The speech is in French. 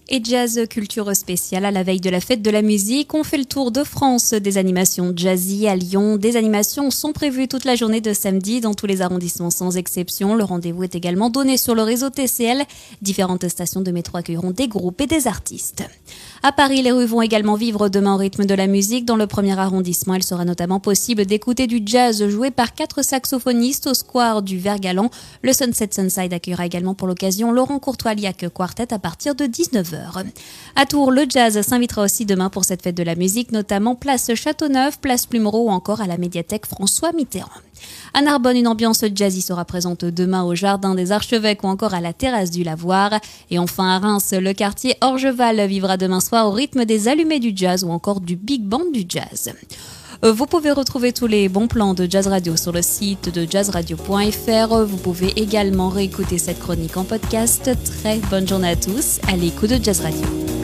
Et jazz culture spéciale à la veille de la fête de la musique. On fait le tour de France des animations jazzy à Lyon. Des animations sont prévues toute la journée de samedi dans tous les arrondissements sans exception. Le rendez-vous est également donné sur le réseau TCL. Différentes stations de métro accueilleront des groupes et des artistes. À Paris, les rues vont également vivre demain au rythme de la musique. Dans le premier arrondissement, il sera notamment possible d'écouter du jazz joué par 4 saxophonistes au square du Vert-Galant. Le Sunset Sunside accueillera également pour l'occasion Laurent Courtois-Liac Quartet à partir de 19h. À Tours, le jazz s'invitera aussi demain pour cette fête de la musique, notamment place Châteauneuf, place Plumereau ou encore à la médiathèque François Mitterrand. À Narbonne, une ambiance jazzy sera présente demain au Jardin des Archevêques ou encore à la terrasse du Lavoir. Et enfin à Reims, le quartier Orgeval vivra demain soir au rythme des allumées du jazz ou encore du big band du jazz. Vous pouvez retrouver tous les bons plans de Jazz Radio sur le site de jazzradio.fr. Vous pouvez également réécouter cette chronique en podcast. Très bonne journée à tous à l'écoute de Jazz Radio.